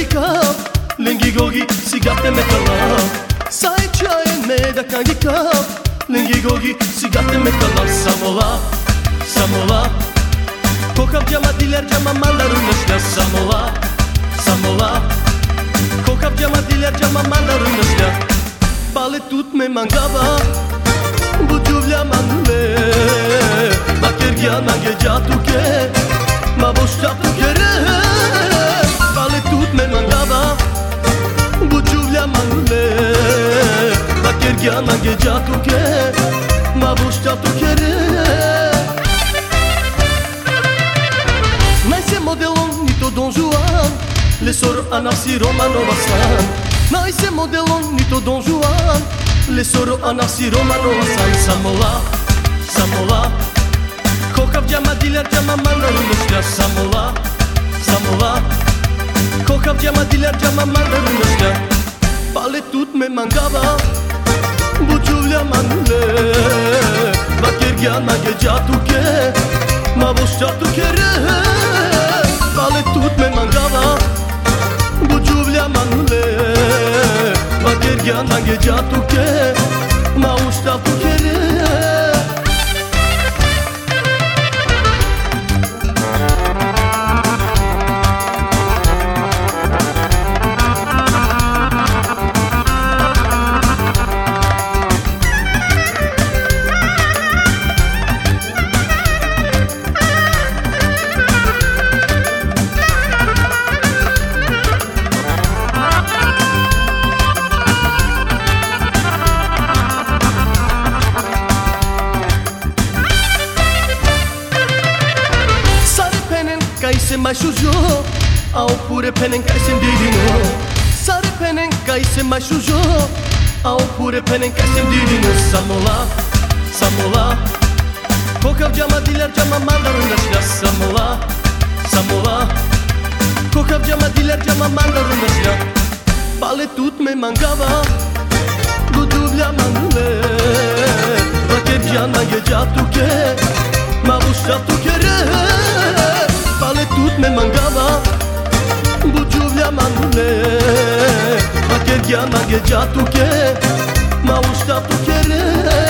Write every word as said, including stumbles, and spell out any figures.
kap Lengi gogi sigate me kalav Sai çaye me da kangi kap Lengi gogi sigate me kalav Samola, samola Kokab jama diler jama mallarun nashla Samola, samola Kokab jama diler jama mallarun nashla Pale tut me mangava Bujuvlja manule Ma kergja nange gjatu ke Ma boshta tu kere Pale tut me mangava Bujuvlja manule Ma kergja nange gjatu ke Ma boshta tu kere Najse modelon nito Don Juan Le soro anasi Romanova san Najse modelon nito Don Juan Le soro anasi Romanova san Samola, samola Kokab jama diler jama mallarun nashla Samola, samola Kokab jama diler jama mallarun nashla Pale tut me mangava Bujuvlja manule Ma kergja nange gjatu ke Ma boshta tu kere Pale tut me mangava Bujuvlja manule Ma kergja nange gjatu ke Ma ushta tu kere Kaj mai shujo Au pure penen kaj sem divino Sare penen kaj se mai shujo Au pure penen kaj sem divino Samola, samola Kokab jama diler jama mallarun nashla Samola, samola Kokab jama diler jama mallarun nashla Pale tut me mangava Bujuvlja manule Ma kergja nange gjatu ke Ma boshta tu kere Pale tut me mangava Bujuvlja manule Ma kergja nange gjatu ke Ma ushta tu kere